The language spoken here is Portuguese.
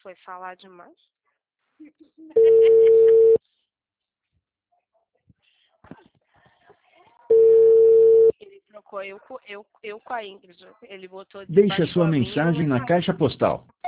Foi falar demais? Ele trocou eu com a Ingrid. Ele botou Deixe a baixou sua a minha, mensagem na caixa postal.